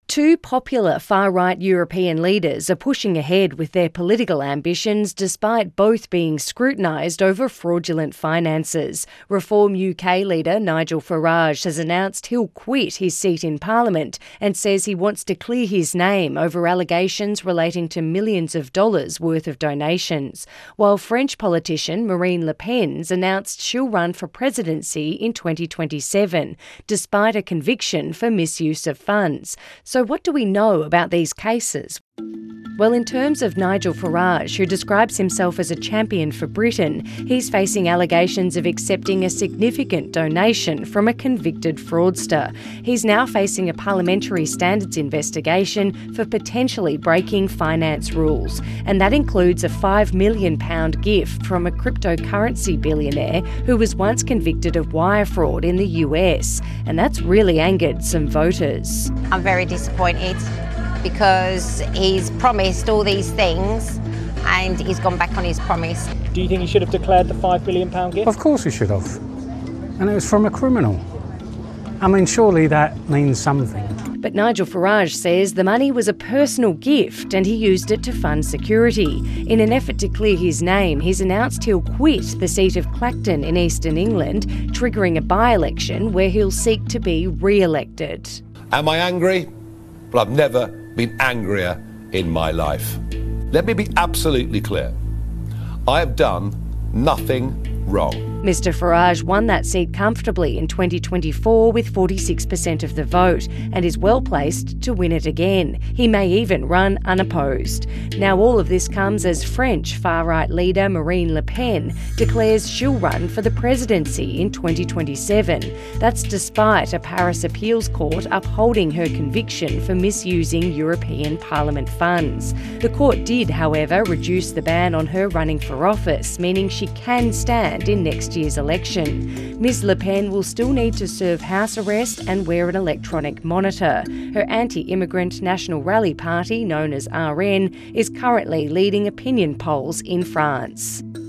Two popular far-right European leaders are pushing ahead with their political ambitions despite both being scrutinised over fraudulent finances. Reform UK leader Nigel Farage has announced he'll quit his seat in Parliament and says he wants to clear his name over allegations relating to millions of dollars worth of donations, while French politician Marine Le Pen's announced she'll run for presidency in 2027, despite a conviction for misuse of funds. So what do we know about these cases? Well, in terms of Nigel Farage, who describes himself as a champion for Britain, he's facing allegations of accepting a significant donation from a convicted fraudster. He's now facing a parliamentary standards investigation for potentially breaking finance rules, and that includes a £5 million gift from a cryptocurrency billionaire who was once convicted of wire fraud in the US, and that's really angered some voters. I'm very disappointed, because he's promised all these things and he's gone back on his promise. Do you think he should have declared the £5 million gift? Of course he should have. And it was from a criminal. I mean, surely that means something. But Nigel Farage says the money was a personal gift and he used it to fund security. In an effort to clear his name, he's announced he'll quit the seat of Clacton in Eastern England, triggering a by-election where he'll seek to be re-elected. Am I angry? Well, I've never been angrier in my life. Let me be absolutely clear. I have done nothing wrong. Mr Farage won that seat comfortably in 2024 with 46% of the vote and is well placed to win it again. He may even run unopposed. Now all of this comes as French far-right leader Marine Le Pen declares she'll run for the presidency in 2027. That's despite a Paris appeals court upholding her conviction for misusing European Parliament funds. The court did, however, reduce the ban on her running for office, meaning she can stand in next year's election. Ms Le Pen will still need to serve house arrest and wear an electronic monitor. Her anti-immigrant National Rally Party, known as RN, is currently leading opinion polls in France.